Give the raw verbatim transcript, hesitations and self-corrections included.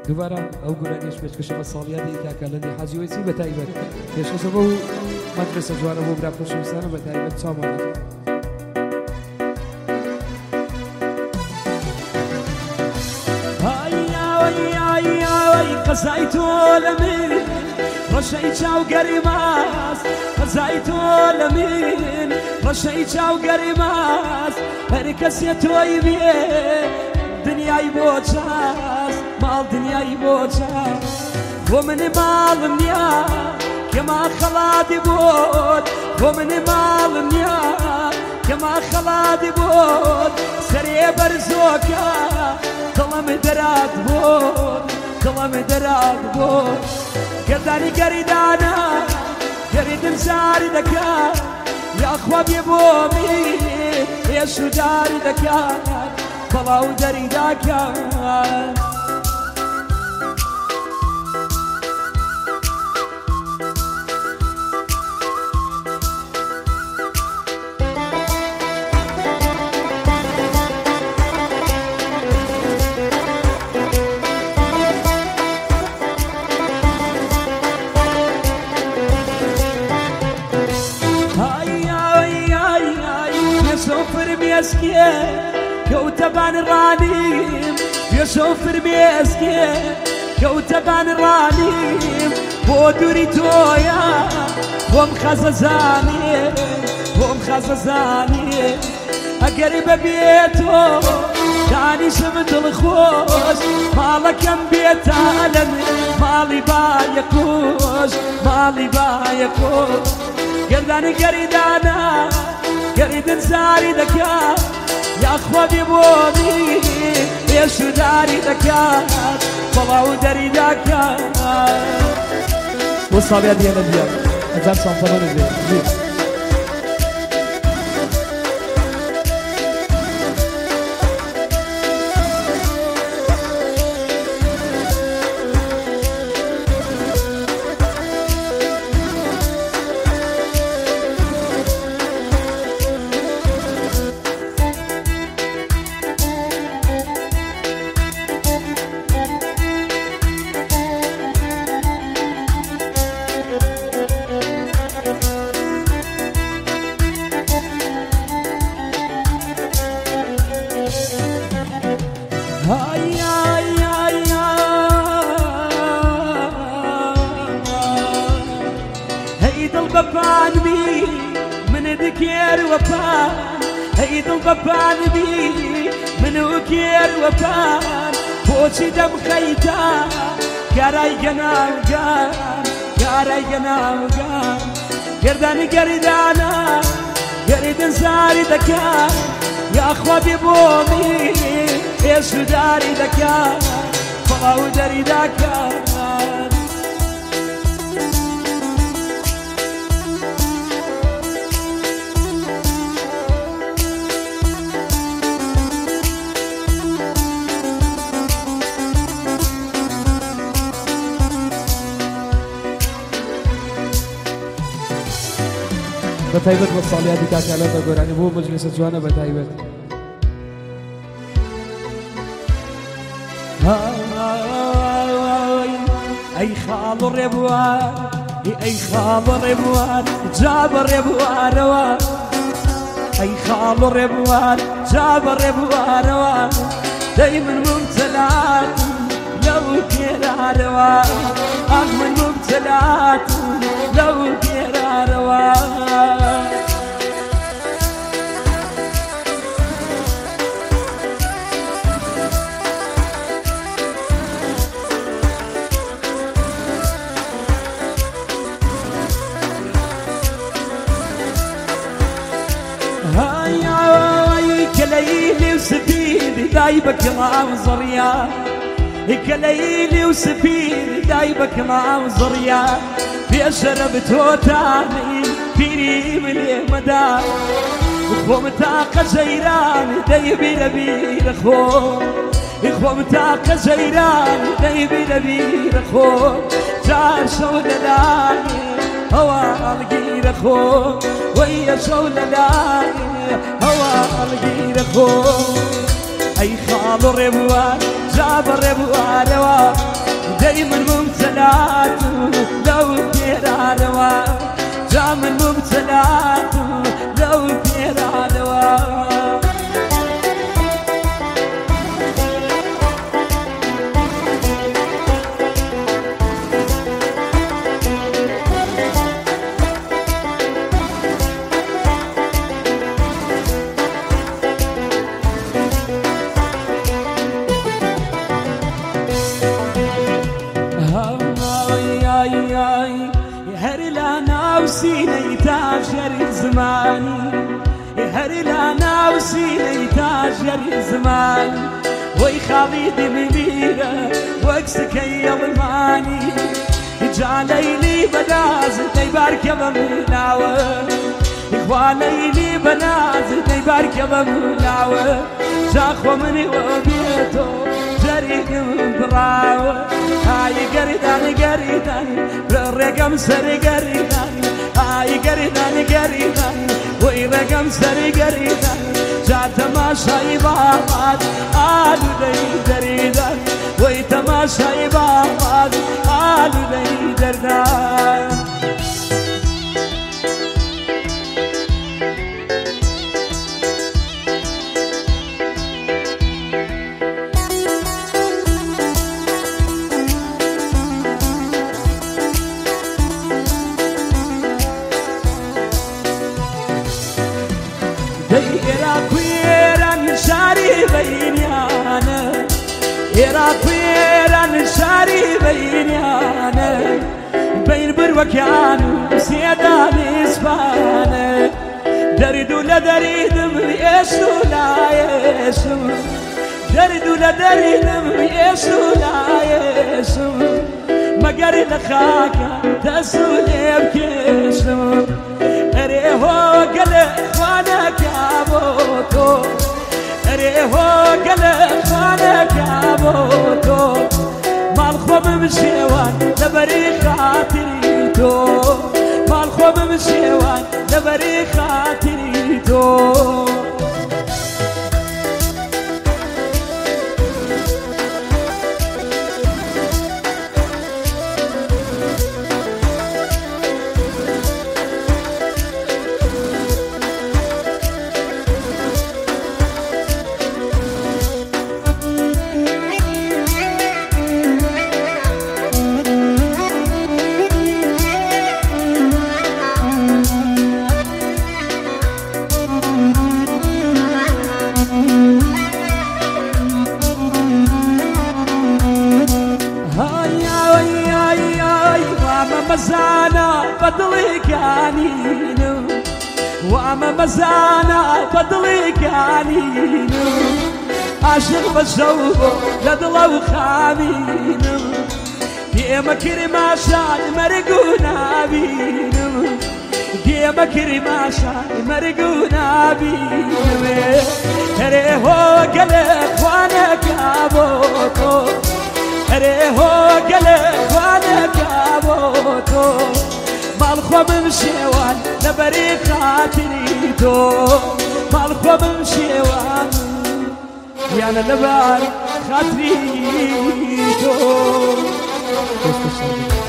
دوباره ئەو گورانیش پێشکەشە بە ساڵیادی کاکە لەندی حاجیوەسی بە تایبەت پێشکەشە بۆ مەدرسە جوانە بۆ برا خۆشەویستانە بە تایبەت چاوەڵات قەزای تۆ لە من ڕەشەی چاوگەری ماست قەزای تۆ لە من ڕەشەی چاوگەری ماست هەر کەسێ تۆی بێ دنیای بۆ چاست ماڵ دنیای بۆ چاست بۆ منی ماڵم نییە کەما خەڵاتی بۆت بۆ منی ماڵم نییە کەما خەڵاتی بۆت سەرێ بەرزۆکە دڵم دەرات بۆت دڵم دەرات بۆت گەردانی گەریدانە گەریدم زاری دەکات یاخوا بێ بۆ من هێش و داری دەکات بەڵاو دەری داکات فرمێسکێ کەوتەبان ڕانیم پێشە و فرمێسکێ کەوتەبان ڕانیم بۆ دووری تۆیە بۆم خەزەزانێ بۆم خەزەزانێ ئەگەری بەبێتۆ دانیشم دڵخۆش ماڵەکەم بێتە لە من ماڵی بایە کۆش ماڵی بایە کۆش گەردانی گەریدانە گەریدن زاری دەکات یاخوا بێ بۆ من هێش و داری دەکات بەڵاو دەری داکات بۆ ساڵیا دیێنە بیار هەزار ساڵتەمەنت بێت بەپانمی من دکێر وەپان هەی دڵ بەپانمی من و کێر وەپان بۆچی دەمخەیتە گارای گەناوگان گارای گەناوگان گەردانی گەریدانە گەریدن زاری دەکات یاخوا بێ بۆ من هێش و داری دەکات بەڵاو دەری داکات بەتایبەت بە ساڵیادی کاکالە بە گۆرانی بۆ مەجلیسە جوانە بەتایبەت ئەی خاڵ و ڕێبوار ئەی خاڵ و ڕێبوار جا بە ڕێبوارەوە ئەی خاڵ و ڕێبوار جا بە ڕێبوارەوە دەی من ممتەلات لەو پێرارەوە ئەم من ممتەلات لەو پێرارەوە كليلي وسبيلي دايبك مع وزريان كليلي وسبيلي دايبك مع وزريان في شربت وتاني فيني من المدار اخو متاقة جيران دايبي نبيل اخو اخو متاقة جيران دايبي نبيل اخو جار شول لاني هوا القير اخو ويا شول لاني هوا القير اخو اي خال ربوان جاب ربوان دايما مبتلات لو فيرا لوا دايما مبتلات لو فيرا لوا وسيلي تاجر زماني هري لانا وسيلي تاجر زماني وي خالد مبيرة وكسك يلماني جالي لي بنازل تيبارك بملاوة إخواني لي بنازل تيبارك بملاوة جاخو مني وبيتو جريك براوة هاي قريداني قريداني بالرقم سري قريداني هاي قريداني قريداني وي رقم سري قريداني جا تماشاي باباد آلو دي دريداني وي تماشاي باباد آلو دي درداني إراكويران شاري بينيانا إراكويران شاري بينيانا بين بروكان وسيدان إسبانا دردو لدريدم يسو لا يسو دردو لدريدم يسو لا يسو مقر لخاكا تسولي بكسو ريهو قل اخوانك يا بوتو ريهو قل اخوانك يا بوتو مالخو بمشيوان لبري خاطريتو مالخو بمشيوان لبري خاطريتو مزانا بدلي كانينو وأما مزانا بدلي كانينو عاشق بشوفه لدلو خامينو ديما كريما شاد مرقونا بينو ديما كريما شاد مرقونا بينو ريهو قلق وانا كابوتو ريهو قلق وانا كابوتو مالخو بمشيوان لبري خاطريتو مالخو بمشيوان يا لبري خاطريتو